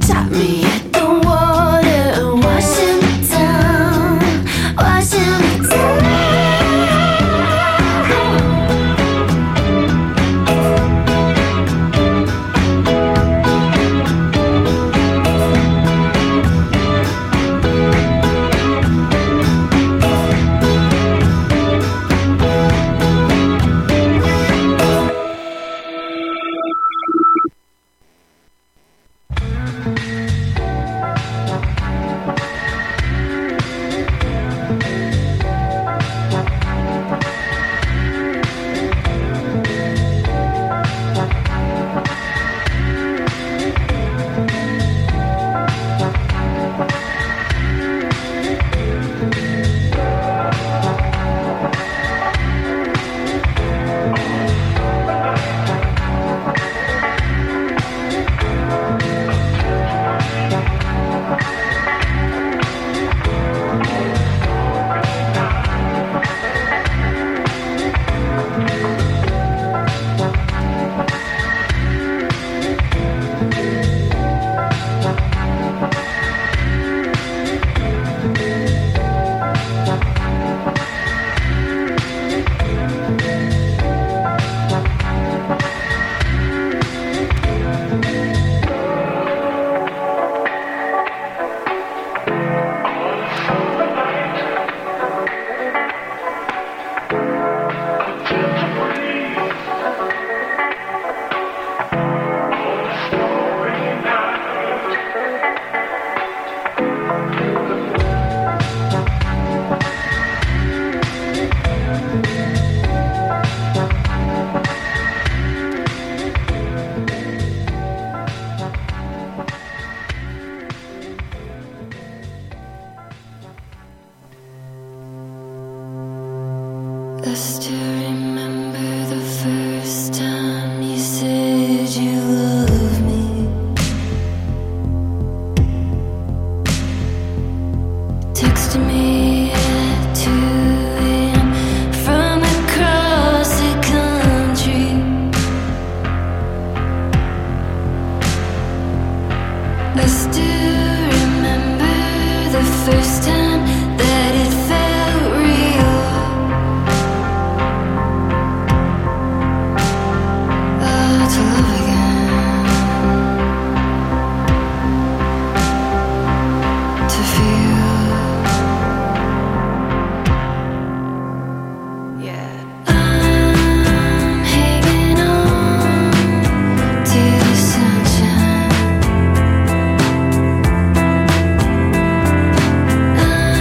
Tap me at the water, washing me down, washing me down. I still remember the first time you said you love me. Texting me at 2 a.m. from across the country. I still remember the first time that it felt real. To love again, to feel, yeah. I'm hanging on to the sunshine. I'm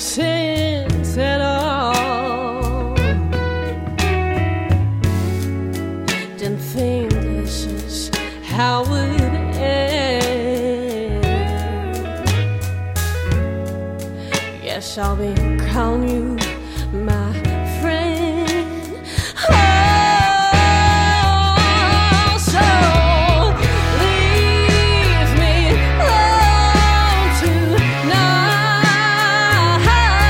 sense at all. Didn't think this is how it ends. Yes, I'll be calling you my friend. Oh, so leave me alone tonight.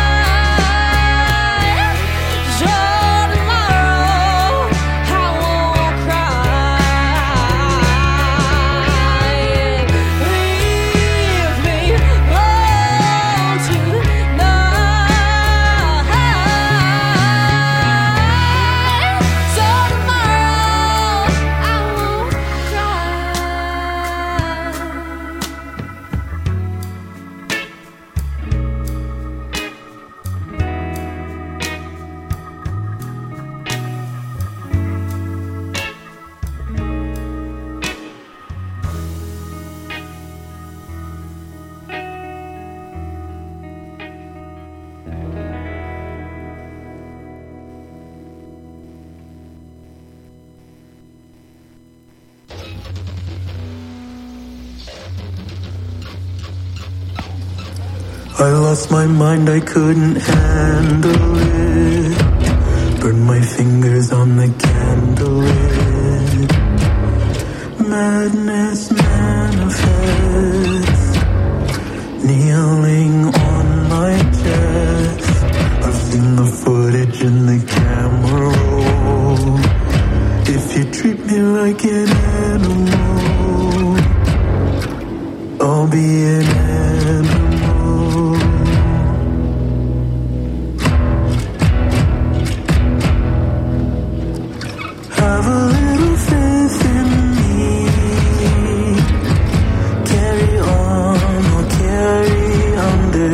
So tomorrow I won't cry. Leave me alone tonight. So tomorrow I won't I lost my mind, I couldn't handle it. Burned my fingers on the candlelit. Madness manifests, kneeling on my chest. I've seen the footage in the camera roll. If you treat me like an animal, I'll be an animal. Have a little faith in me. Carry on or carry under.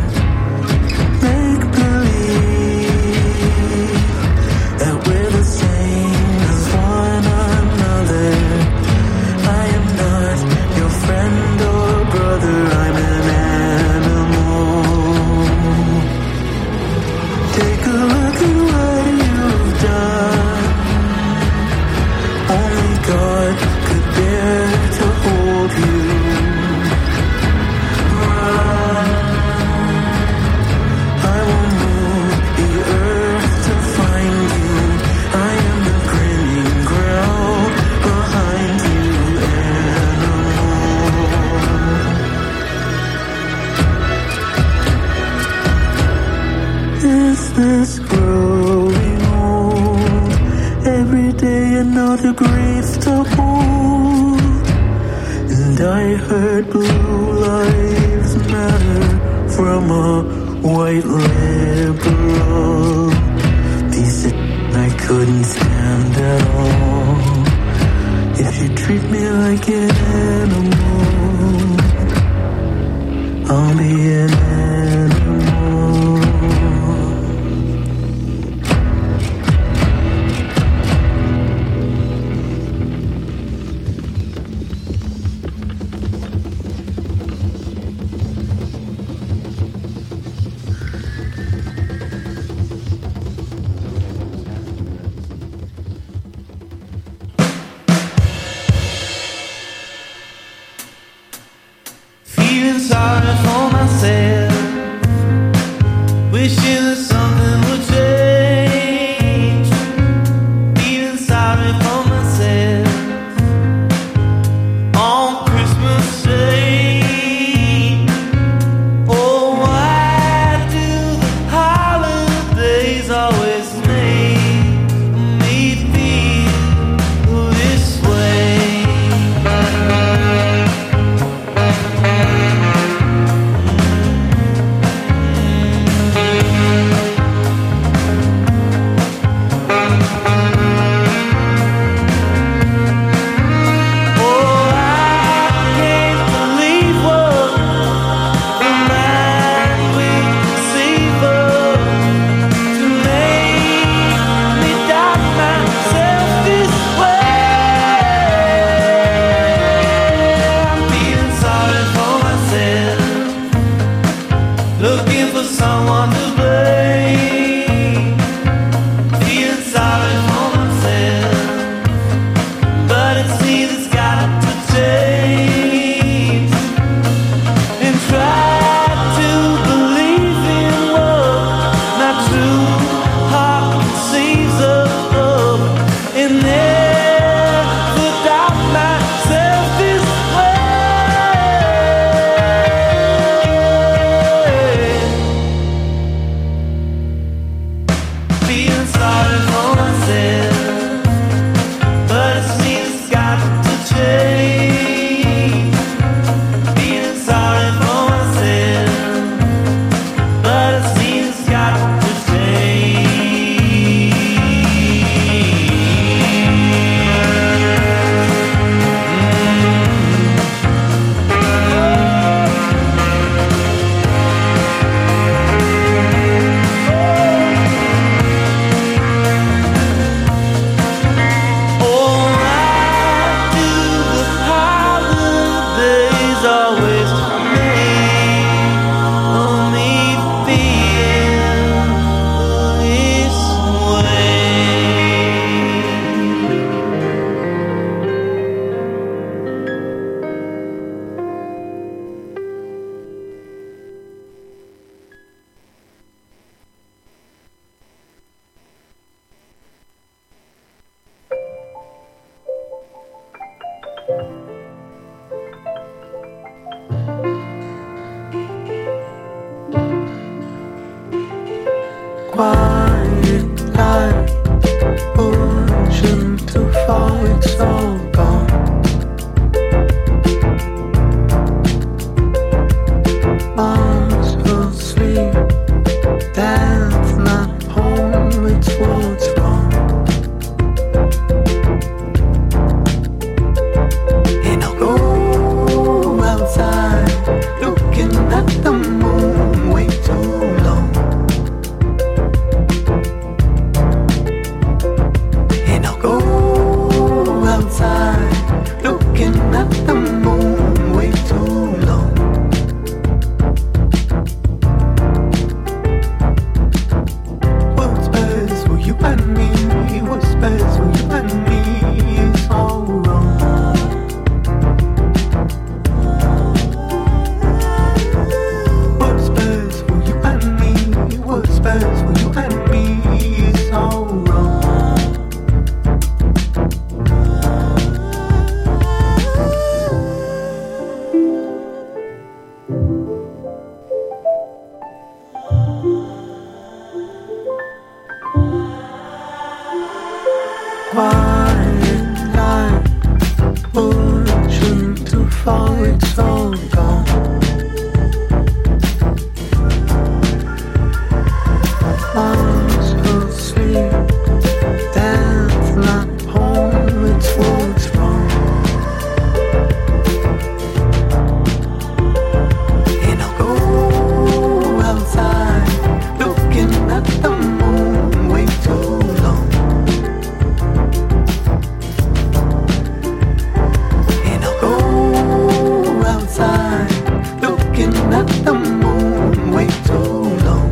Make believe that we're the same as one another. I am not your friend or brother. I'm an animal. Take a look at what you've done. Only God could bear to hold you. Run. I will move the earth to find you. I am the grinning ground behind you, animal. Is this growing old? Every day another grief to hold. And I heard blue lives matter from a white liberal. Piece of I couldn't stand at all. If you treat me like an animal, I'll be an animal. Feeling sorry for myself, wishing that something would change. Feeling sorry for myself on Christmas Day. Oh, why do the holidays always make me feel this way? quiet like ocean to fall, it's all gone. Arms asleep, that's not home, it's what's wrong. And I'll go outside, looking at the moon way too long. And I'll go outside, looking at the moon way too long. What's best for you and me? What's best for you and me is all wrong. What's best for you and me? What's best for you and me is all wrong. Quiet like ocean to fall, it's all gone. Arms asleep, that's not home, it's what's wrong. And I'll go outside, looking at the moon way too long. And I'll go outside, looking at the moon way too long.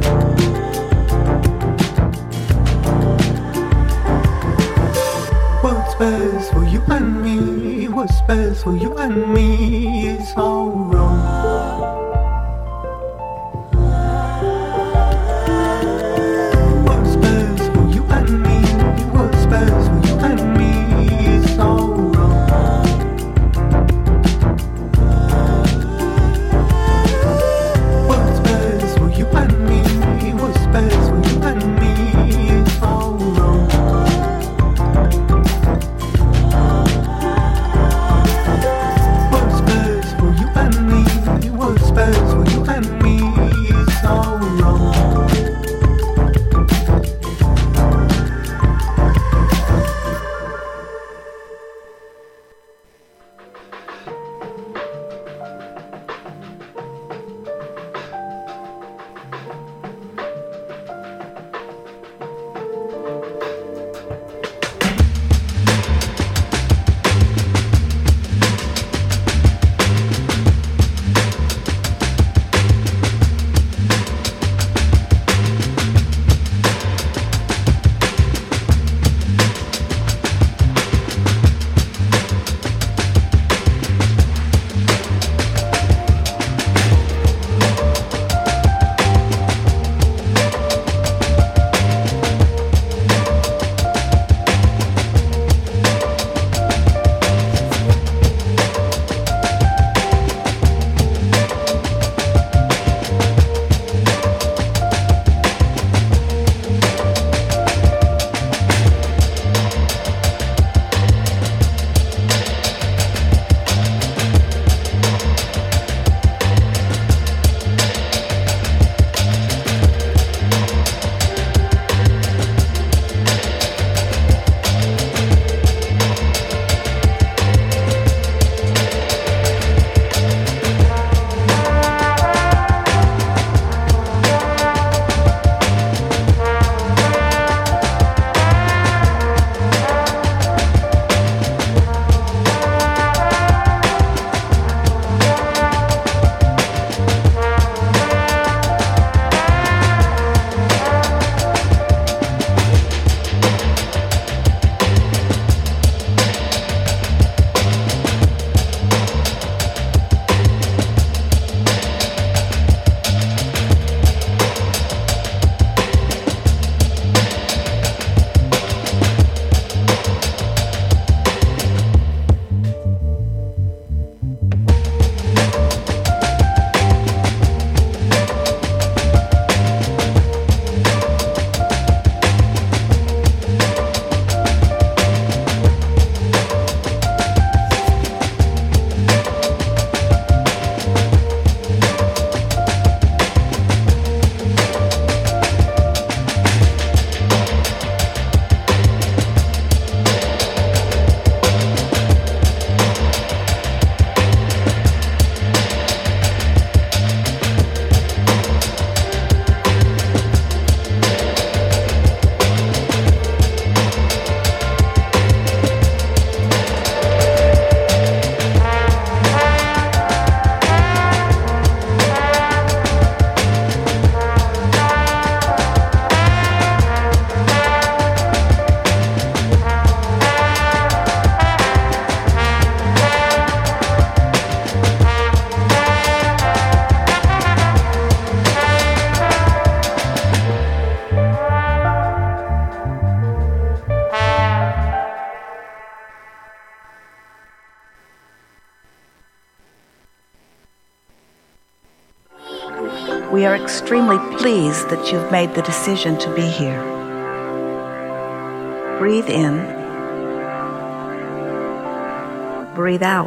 What's best for you and me? What's best for you and me is all wrong. What's best for you and me? What's best for you and me is all wrong. What's best for you and me? What's best for you and me is all wrong. What's best for you and me? We are extremely pleased that you've made the decision to be here. Breathe in. Breathe out.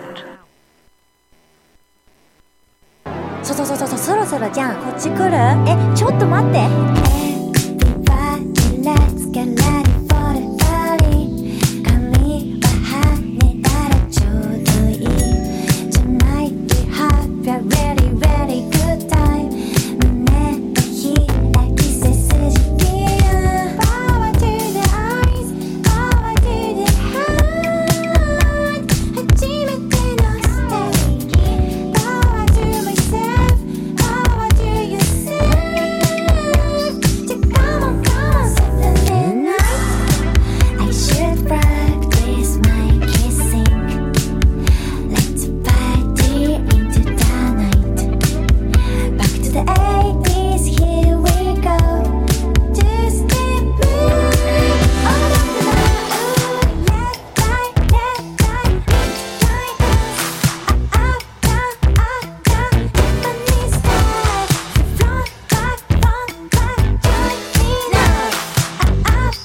そうそうそうそう、そろそろじゃん、こっち来る？ちょっと待って。 Everybody, let's get ready for the party. 髪は跳ねたらちょうどいい。Tonight we have a really, really good time. 胸の開き背筋ピン。Power to the eyes, power to the heart. 初めてのステージ。Power to myself, power to yourself. So come on, come on, Saturday night. I should practice my kissing. Let's party into the night. Back to the 80s, here we go. Just step right. All of the night, left, right, left, right, right, up, down, Japanese style. Front, back, join me now. Up,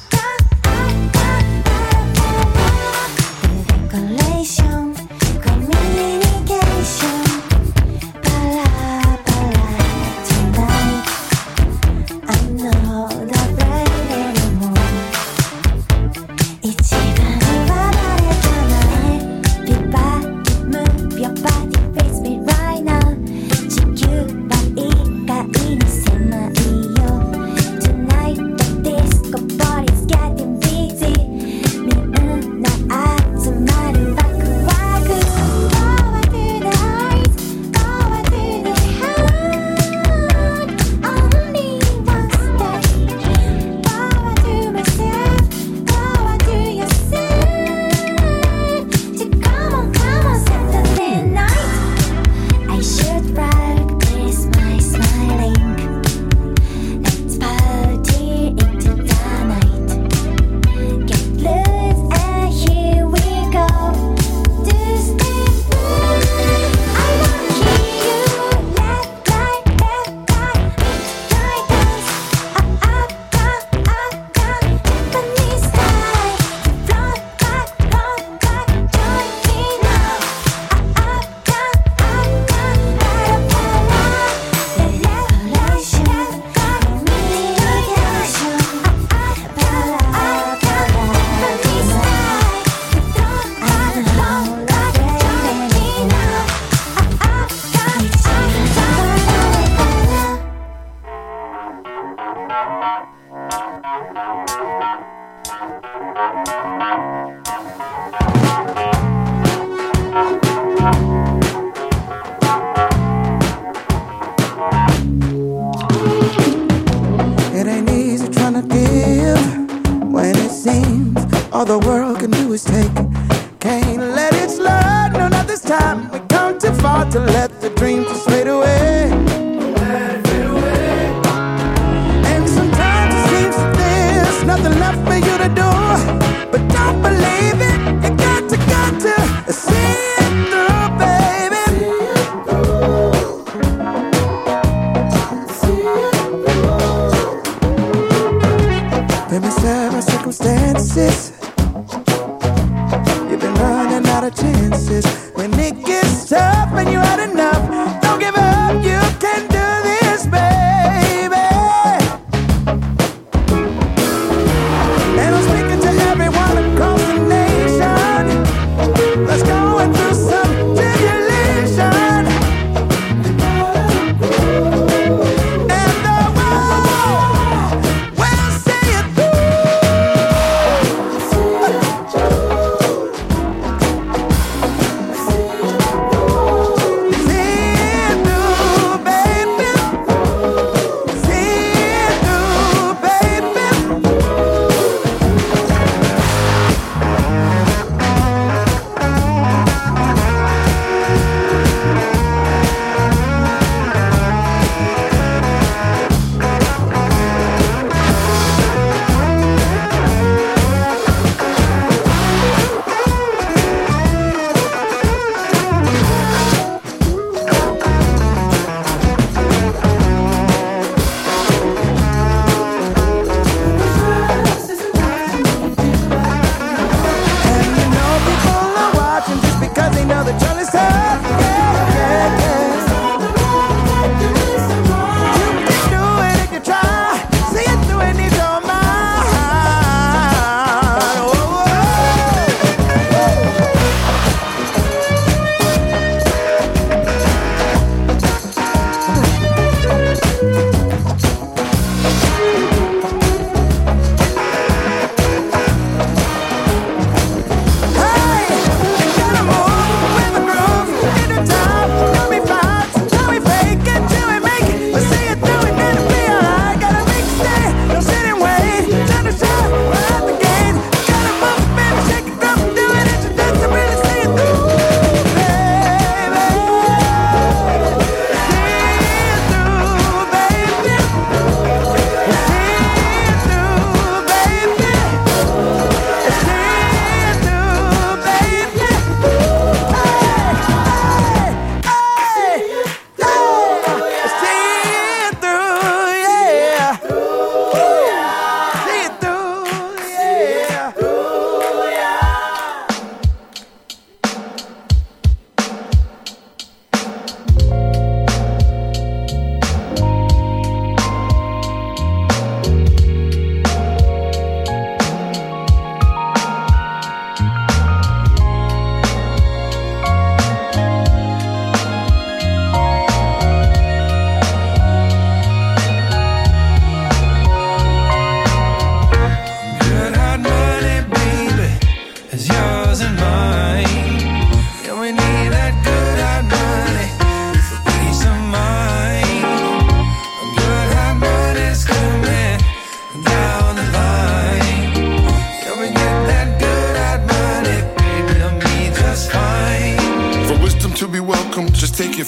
down, decoration, communication. Bala, tonight. I'm not afraid anymore. 一番離れたな Everybody move your body, face me right now. 地球は意外に狭いよ Tonight the disco party's getting busy. みんな集まるワクワク Power to the eyes, power to the heart. Only one stage. Power to myself, power to yourself. So come on, Saturday night. I should practice my smiling. Let's party into the night. Get loose and here we go. Two step right. I wanna hear you. Left, right, right dance. Up, down, Japanese style. Front, back, join me now. Up, down, revelation, communication. Japanese style. Front, back, join me now. Up, It ain't easy trying to give when it seems all the world can do is take. Can't let it slide, no, not this time. We come too far to let the dreams just fade away. And sometimes it seems that there's nothing left for you to do. But don't believe it, you got to see it through, baby. Maybe several circumstances. You've been running out of chances. When it gets tough and you had enough, don't give up, you can do this, baby. And I'm speaking to everyone across the nation. Let's go and through some tribulation. And the world will see it through.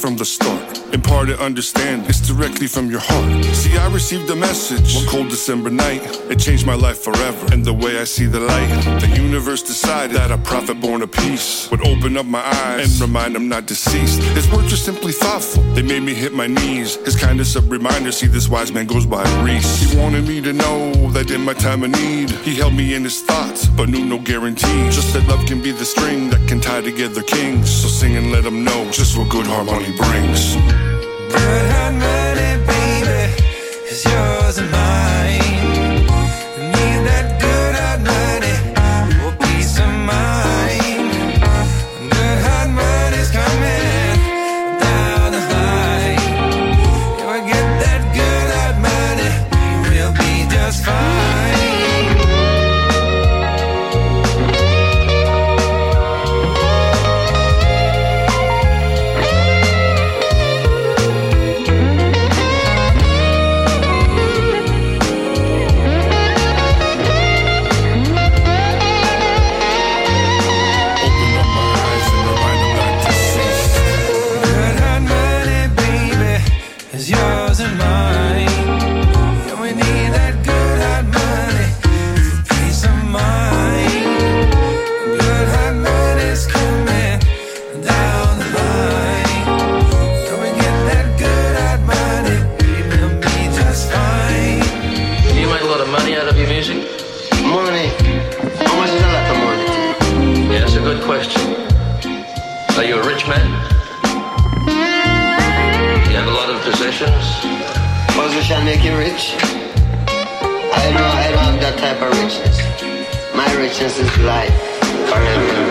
from the start. Imparted understand, it's directly from your heart. See, I received a message one cold December night. It changed my life forever, and the way I see the light. The universe decided that a prophet born of peace would open up my eyes and remind I'm not deceased. His words are simply thoughtful, they made me hit my knees. His kindness a reminder, see this wise man goes by Reese. He wanted me to know that in my time of need, he held me in his thoughts, but knew no guarantee. Just that love can be the string that can tie together kings. So sing and let him know just what good harmony brings. Good harmony, baby, is yours and mine. Need that good harmony for peace of mind. Good harmony's coming down the line. If we get that good harmony, we'll be just fine. Are you a rich man? Do you have a lot of possessions? Position make you rich? I don't have that type of richness. My richness is life forever.